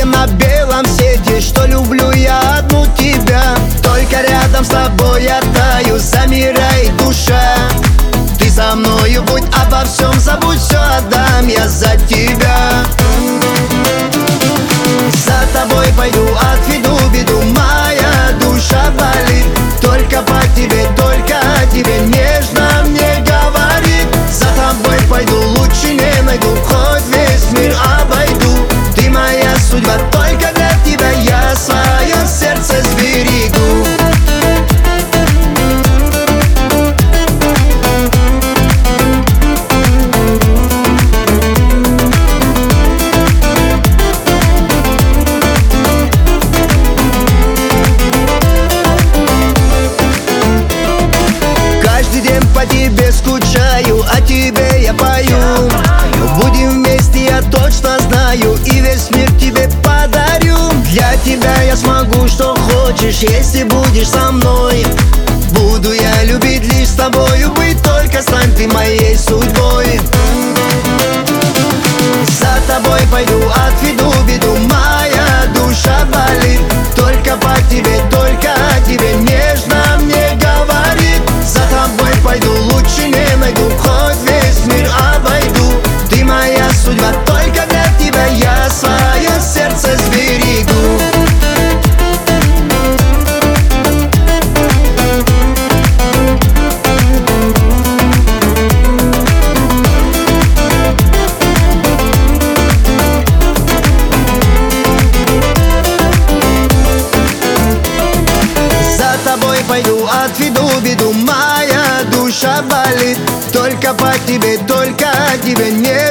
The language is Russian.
виден на белом свете, что люблю я одну тебя. Только рядом с тобой я таю, замирает душа. Ты со мною будь, обо всем забудь, все отдам я за тебя. За тобой пойду, отведу беду, моя душа болит. Только по тебе, только о тебе нежно мне говорит. За тобой пойду, лучше не найду, хоть весь мир обойду. Ты моя судьба, только для тебя я свое сердце сберегу. По тебе скучаю, о тебе я пою. Будем вместе, я точно знаю, и весь мир тебе подарю. Для тебя я смогу, что хочешь, если будешь со мной. Буду я любить лишь с тобою быть, только стань ты моей судьбой. За тобой пойду, отведу беду, моя душа болит. Только по тебе, только о тебе нежно мне говорит. За тобой пойду, лучше не найду, хоть весь мир обойду. Ты моя судьба, только для тебя я свое сердце сберегу. За тобой пойду, отведу беду, моя душа болит. Только по тебе, только о тебе не